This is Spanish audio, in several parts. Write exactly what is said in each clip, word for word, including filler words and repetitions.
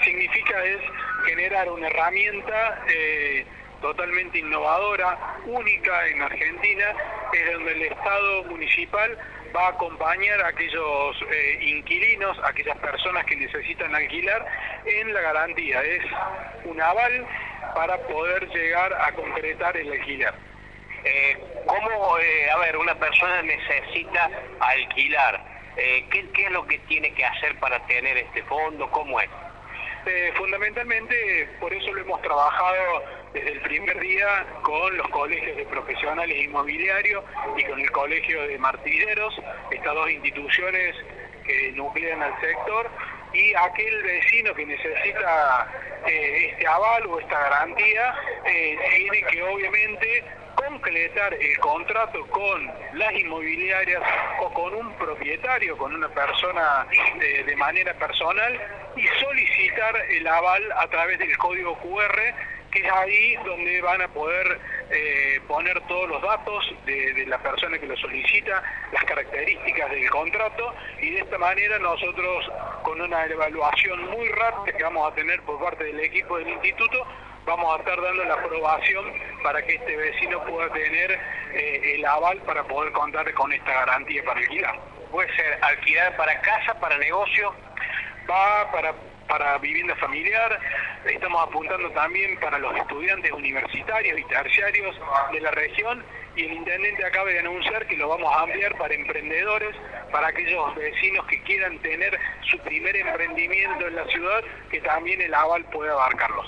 significa es generar una herramienta eh, totalmente innovadora, única en Argentina, es donde el Estado municipal va a acompañar a aquellos eh, inquilinos, a aquellas personas que necesitan alquilar en la garantía. Es un aval para poder llegar a concretar el alquiler. Eh, ¿Cómo, eh, a ver, una persona necesita alquilar? Eh, ¿qué, ¿Qué es lo que tiene que hacer para tener este fondo? ¿Cómo es? Eh, fundamentalmente, por eso lo hemos trabajado desde el primer día con los colegios de profesionales inmobiliarios y con el colegio de martilleros, estas dos instituciones que nuclean al sector, y aquel vecino que necesita eh, este aval o esta garantía eh, tiene que obviamente concretar el contrato con las inmobiliarias o con un propietario, con una persona de, de manera personal, y solicitar el aval a través del código cu erre, que es ahí donde van a poder eh, poner todos los datos de, de la persona que lo solicita, las características del contrato, y de esta manera nosotros, con una evaluación muy rápida que vamos a tener por parte del equipo del instituto, vamos a estar dando la aprobación para que este vecino pueda tener eh, el aval para poder contar con esta garantía para alquilar. ¿Puede ser alquilar para casa, para negocio? Va para, para vivienda familiar, estamos apuntando también para los estudiantes universitarios y terciarios de la región, y el intendente acaba de anunciar que lo vamos a ampliar para emprendedores, para aquellos vecinos que quieran tener su primer emprendimiento en la ciudad, que también el aval puede abarcarlos.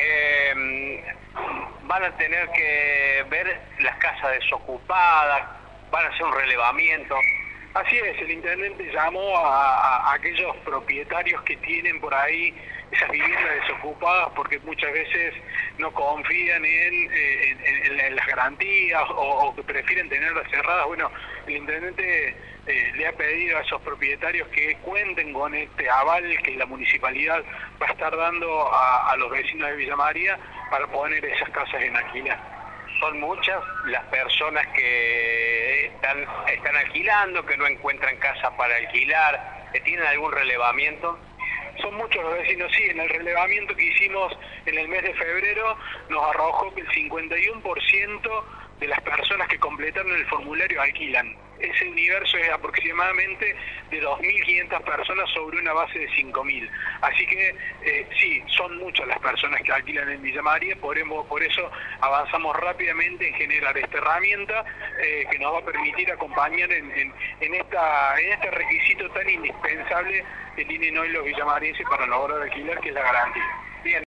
Eh, van a tener que ver las casas desocupadas, van a hacer un relevamiento. Así es, el intendente llamó a, a aquellos propietarios que tienen por ahí esas viviendas desocupadas porque muchas veces no confían en, en, en, en las garantías o, o que prefieren tenerlas cerradas. Bueno, el intendente eh, le ha pedido a esos propietarios que cuenten con este aval que la municipalidad va a estar dando a, a los vecinos de Villa María para poner esas casas en alquiler. Son muchas las personas que están, están alquilando, que no encuentran casa para alquilar, que tienen algún relevamiento. Son muchos los vecinos, sí. En el relevamiento que hicimos en el mes de febrero nos arrojó que el cincuenta y uno por ciento de las personas que completaron el formulario alquilan. Ese universo es aproximadamente de dos mil quinientas personas sobre una base de cinco mil. Así que eh, sí, son muchas las personas que alquilan en Villa María, por, por eso avanzamos rápidamente en generar esta herramienta eh, que nos va a permitir acompañar en, en, en, esta, en este requisito tan indispensable que tienen hoy los villamarienses para lograr alquilar, que es la garantía.